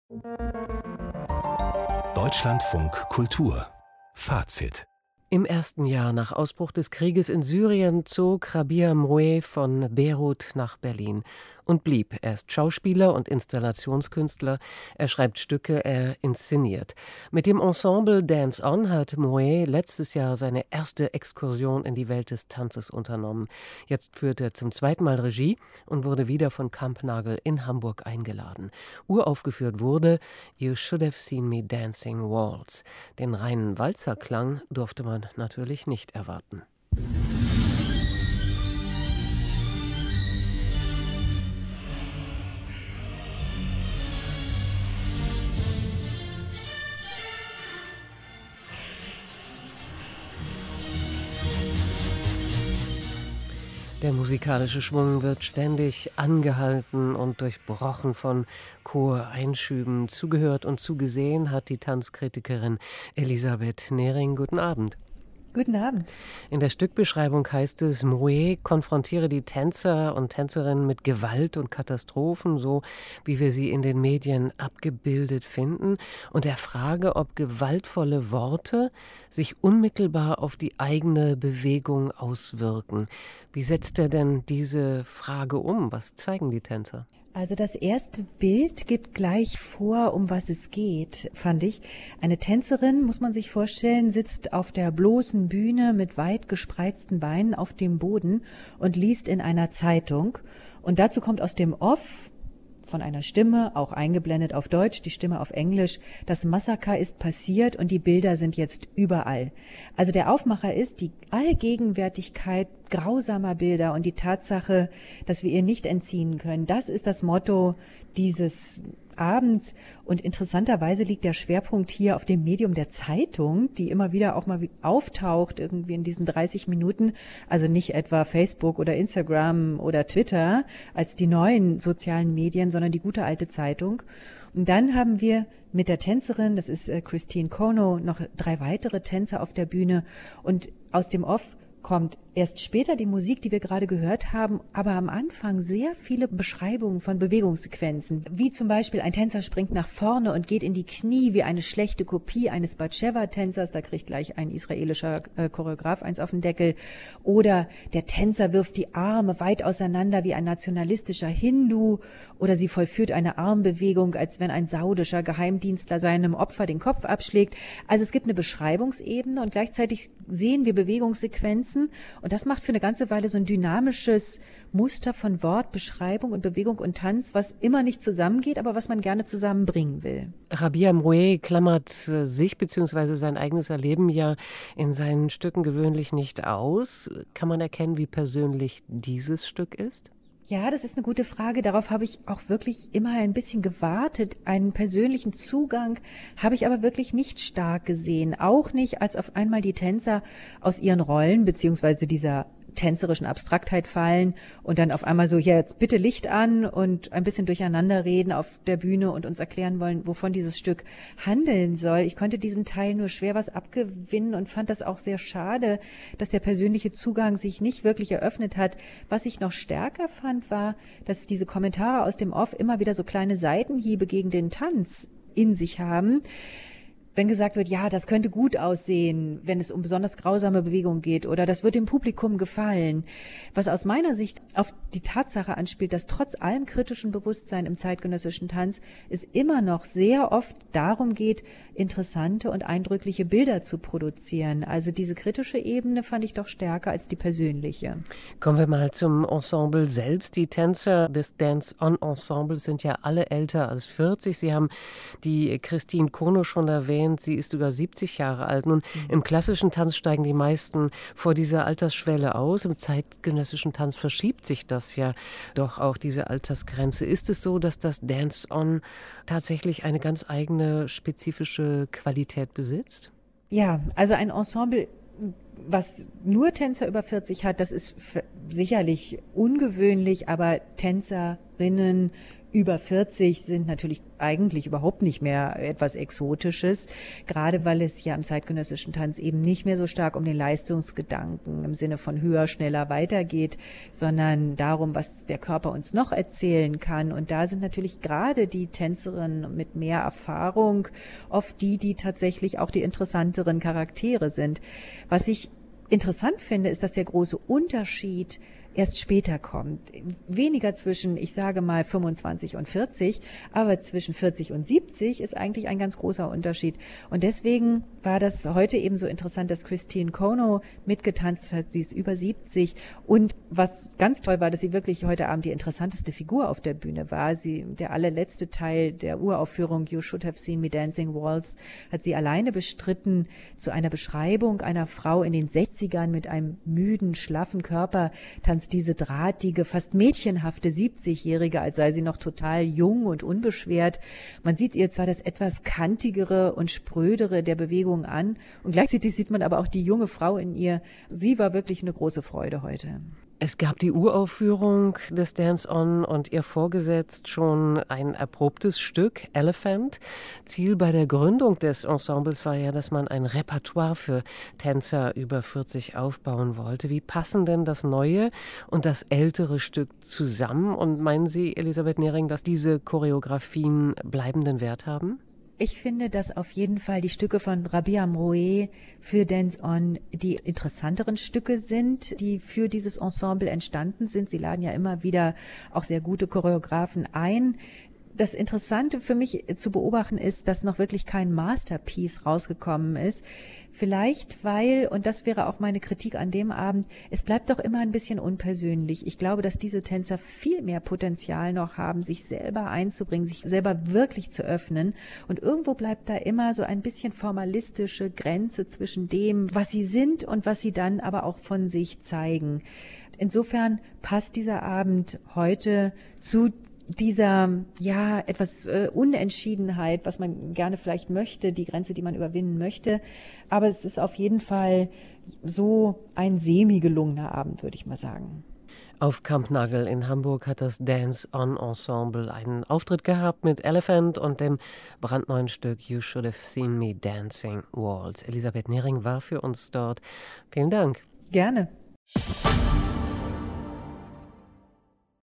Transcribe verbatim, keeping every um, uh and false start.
Deutschlandfunk Kultur Fazit. Im ersten Jahr nach Ausbruch des Krieges in Syrien zog Rabia Mroué von Beirut nach Berlin und blieb. Er ist Schauspieler und Installationskünstler. Er schreibt Stücke, er inszeniert. Mit dem Ensemble Dance On hat Mroué letztes Jahr seine erste Exkursion in die Welt des Tanzes unternommen. Jetzt führt er zum zweiten Mal Regie und wurde wieder von Kampnagel in Hamburg eingeladen. Uraufgeführt wurde You Should Have Seen Me Dancing Waltz. Den reinen Walzerklang durfte man natürlich nicht erwarten. Der musikalische Schwung wird ständig angehalten und durchbrochen von Choreinschüben. Zugehört und zugesehen hat die Tanzkritikerin Elisabeth Nehring. Guten Abend. Guten Abend. In der Stückbeschreibung heißt es, Mroué konfrontiere die Tänzer und Tänzerinnen mit Gewalt und Katastrophen, so wie wir sie in den Medien abgebildet finden, und er frage, ob gewaltvolle Worte sich unmittelbar auf die eigene Bewegung auswirken. Wie setzt er denn diese Frage um? Was zeigen die Tänzer? Also das erste Bild gibt gleich vor, um was es geht, fand ich. Eine Tänzerin, muss man sich vorstellen, sitzt auf der bloßen Bühne mit weit gespreizten Beinen auf dem Boden und liest in einer Zeitung. Und dazu kommt aus dem Off von einer Stimme, auch eingeblendet auf Deutsch, die Stimme auf Englisch: Das Massaker ist passiert und die Bilder sind jetzt überall. Also der Aufmacher ist die Allgegenwärtigkeit grausamer Bilder und die Tatsache, dass wir ihr nicht entziehen können. Das ist das Motto dieses Abends. Und interessanterweise liegt der Schwerpunkt hier auf dem Medium der Zeitung, die immer wieder auch mal auftaucht, irgendwie in diesen dreißig Minuten. Also nicht etwa Facebook oder Instagram oder Twitter als die neuen sozialen Medien, sondern die gute alte Zeitung. Und dann haben wir mit der Tänzerin, das ist Christine Kono, noch drei weitere Tänzer auf der Bühne. Und aus dem Off kommt erst später die Musik, die wir gerade gehört haben, aber am Anfang sehr viele Beschreibungen von Bewegungssequenzen, wie zum Beispiel ein Tänzer springt nach vorne und geht in die Knie wie eine schlechte Kopie eines Batsheva-Tänzers, da kriegt gleich ein israelischer äh, Choreograf eins auf den Deckel, oder der Tänzer wirft die Arme weit auseinander wie ein nationalistischer Hindu, oder sie vollführt eine Armbewegung, als wenn ein saudischer Geheimdienstler seinem Opfer den Kopf abschlägt. Also es gibt eine Beschreibungsebene und gleichzeitig sehen wir Bewegungssequenzen. Und das macht für eine ganze Weile so ein dynamisches Muster von Wort, Beschreibung und Bewegung und Tanz, was immer nicht zusammengeht, aber was man gerne zusammenbringen will. Rabia Mroué klammert sich bzw. sein eigenes Erleben ja in seinen Stücken gewöhnlich nicht aus. Kann man erkennen, wie persönlich dieses Stück ist? Ja, das ist eine gute Frage. Darauf habe ich auch wirklich immer ein bisschen gewartet. Einen persönlichen Zugang habe ich aber wirklich nicht stark gesehen. Auch nicht, als auf einmal die Tänzer aus ihren Rollen beziehungsweise dieser tänzerischen Abstraktheit fallen und dann auf einmal so, ja, jetzt bitte Licht an und ein bisschen durcheinander reden auf der Bühne und uns erklären wollen, wovon dieses Stück handeln soll. Ich konnte diesem Teil nur schwer was abgewinnen und fand das auch sehr schade, dass der persönliche Zugang sich nicht wirklich eröffnet hat. Was ich noch stärker fand, war, dass diese Kommentare aus dem Off immer wieder so kleine Seitenhiebe gegen den Tanz in sich haben. Wenn gesagt wird, ja, das könnte gut aussehen, wenn es um besonders grausame Bewegungen geht, oder das wird dem Publikum gefallen, was aus meiner Sicht auf die Tatsache anspielt, dass trotz allem kritischen Bewusstsein im zeitgenössischen Tanz es immer noch sehr oft darum geht, interessante und eindrückliche Bilder zu produzieren. Also diese kritische Ebene fand ich doch stärker als die persönliche. Kommen wir mal zum Ensemble selbst. Die Tänzer des Dance-On-Ensembles sind ja alle älter als vierzig. Sie haben die Christine Kono schon erwähnt. Sie ist über siebzig Jahre alt. Nun, mhm. im klassischen Tanz steigen die meisten vor dieser Altersschwelle aus. Im zeitgenössischen Tanz verschiebt sich das ja doch auch, diese Altersgrenze. Ist es so, dass das Dance-On tatsächlich eine ganz eigene spezifische Qualität besitzt? Ja, also ein Ensemble, was nur Tänzer über vierzig hat, das ist sicherlich ungewöhnlich, aber Tänzerinnen über vierzig sind natürlich eigentlich überhaupt nicht mehr etwas Exotisches, gerade weil es ja im zeitgenössischen Tanz eben nicht mehr so stark um den Leistungsgedanken im Sinne von höher, schneller weitergeht, sondern darum, was der Körper uns noch erzählen kann. Und da sind natürlich gerade die Tänzerinnen mit mehr Erfahrung oft die, die tatsächlich auch die interessanteren Charaktere sind. Was ich interessant finde, ist, dass der große Unterschied erst später kommt. Weniger zwischen, ich sage mal, fünfundzwanzig und vierzig, aber zwischen vierzig und siebzig ist eigentlich ein ganz großer Unterschied. Und deswegen war das heute eben so interessant, dass Christine Kono mitgetanzt hat. Sie ist über siebzig. Und was ganz toll war, dass sie wirklich heute Abend die interessanteste Figur auf der Bühne war. Sie, der allerletzte Teil der Uraufführung You Should Have Seen Me Dancing Waltz hat sie alleine bestritten zu einer Beschreibung einer Frau in den sechzigern mit einem müden, schlaffen Körper, tanzt diese drahtige, fast mädchenhafte siebzigjährige, als sei sie noch total jung und unbeschwert. Man sieht ihr zwar das etwas kantigere und sprödere der Bewegung an und gleichzeitig sieht man aber auch die junge Frau in ihr. Sie war wirklich eine große Freude heute. Es gab die Uraufführung des Dance-On und ihr vorgesetzt schon ein erprobtes Stück, Elephant. Ziel bei der Gründung des Ensembles war ja, dass man ein Repertoire für Tänzer über vierzig aufbauen wollte. Wie passen denn das neue und das ältere Stück zusammen? Und meinen Sie, Elisabeth Nehring, dass diese Choreografien bleibenden Wert haben? Ich finde, dass auf jeden Fall die Stücke von Rabia Mroué für Dance On die interessanteren Stücke sind, die für dieses Ensemble entstanden sind. Sie laden ja immer wieder auch sehr gute Choreografen ein. Das Interessante für mich zu beobachten ist, dass noch wirklich kein Masterpiece rausgekommen ist. Vielleicht, weil, und das wäre auch meine Kritik an dem Abend, es bleibt doch immer ein bisschen unpersönlich. Ich glaube, dass diese Tänzer viel mehr Potenzial noch haben, sich selber einzubringen, sich selber wirklich zu öffnen. Und irgendwo bleibt da immer so ein bisschen formalistische Grenze zwischen dem, was sie sind und was sie dann aber auch von sich zeigen. Insofern passt dieser Abend heute zu dieser, ja, etwas äh, Unentschiedenheit, was man gerne vielleicht möchte, die Grenze, die man überwinden möchte. Aber es ist auf jeden Fall so ein semi-gelungener Abend, würde ich mal sagen. Auf Kampnagel in Hamburg hat das Dance-On-Ensemble einen Auftritt gehabt mit Elephant und dem brandneuen Stück You Should Have Seen Me Dancing Waltz. Elisabeth Nehring war für uns dort. Vielen Dank. Gerne.